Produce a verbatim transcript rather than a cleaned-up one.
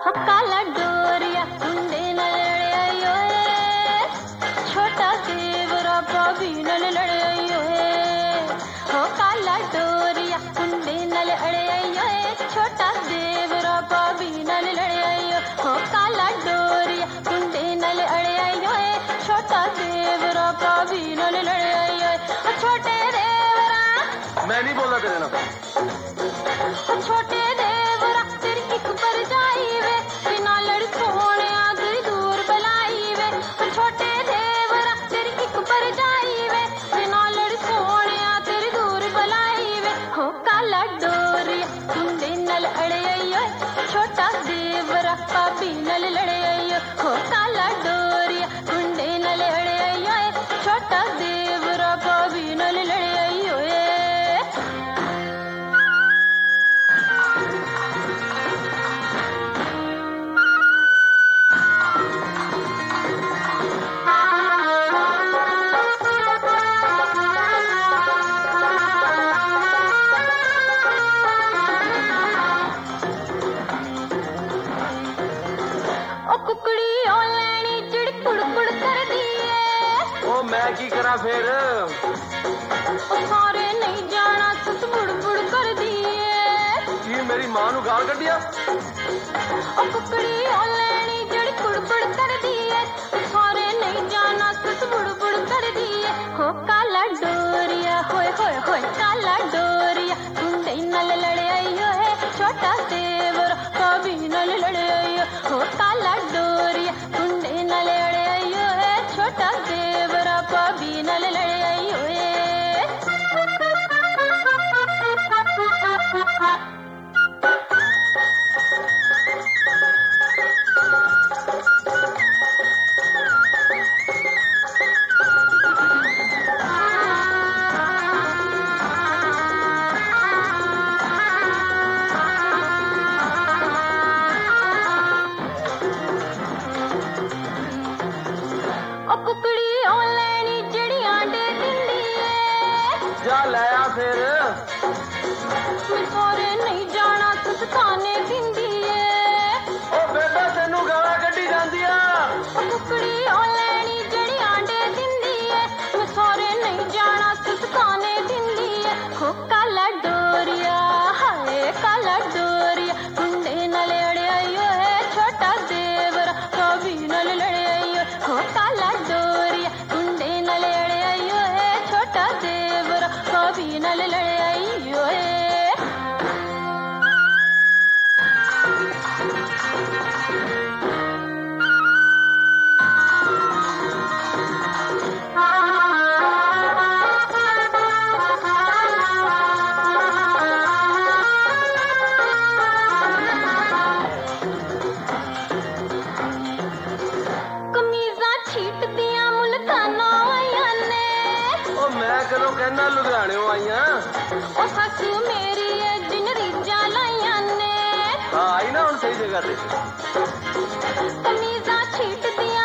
काला डोरिया कुंडे नाल लड़ाई ओए छोटा देवरा भाभी नाल लड़ाई ओए हो काला डोरिया कुंडे नाल लड़ाई ओए छोटा देवरा भाभी नाल लड़ाई हो काला डोरिया कुंडे नाल लड़ाई ओए छोटा देवरा भाभी नाल लड़ाई ओए छोटे देवरा मैं नहीं बोला तेरे नाल छोटे देवरा तेरी एक पर जाई वे बिना लड़ सोने आदरी दूर बलाई वे छोटे देवरा तेरी एक पर जाई वे बिना लड़ सोने आदरी दूर बलाई वे हो काला डोरिया कुंडे नाल अड़ाई छोटा देवरा भाभी नाल लड़ाई हो काला डोरिया कुंडे नाल अड़ाई छोटा देवरा भाभी नाल लड़ाई ओए कुकड़ी ओ लैनी चिड़ कुड़ कुड़ कर दिए ओ मैं की करा फिर सारे नहीं जाना तुस बुड़ बुड़ कर दिए की मेरी मां नू गाल कड्डिया ओ कुकड़ी ओ लैनी चिड़ कुड़ कुड़ कर दिए सारे नहीं जाना तुस बुड़ बुड़ कर दिए हो काला डोरिया होए होए होए काला डोरिया कुंडे नाल लड़ाई होए छोटा देवर भाभी नाल लड़ाई हो काला डोरिया कुंडे नाल लड़ाई होए छोटा देवर भाभी नाल लड़ाई होए कुकड़ी ओ लैनी जड़ी आंडे दिंदी है जा लाया फिर सारे नहीं जाना तुस खाने दिंदी है ओ बेबे तेनू गाला कड्डी जांदी आ कुकड़ी ओ लैनी जड़ी आंडे दिंदी है सारे नहीं जाना तुस खाने दिंदी है हो काला डोरिया हाय काला डोरिया कुंडे नाल अड़ाई है छोटा देवर भाभी नाल लड़ाई हो काला डोरिया कुंडे नाल अड़ाई है छोटा देवर भाभी नाल लड़ाई होए कमीजा छीट दिया मुल्ताना आया ने ओ मैं कदों कहना लुधियाने आईया ओ सस मेरी है जिन रीजा लाइया ने हाँ आई ना हुण सही जगह ते कमीजा छीट दिया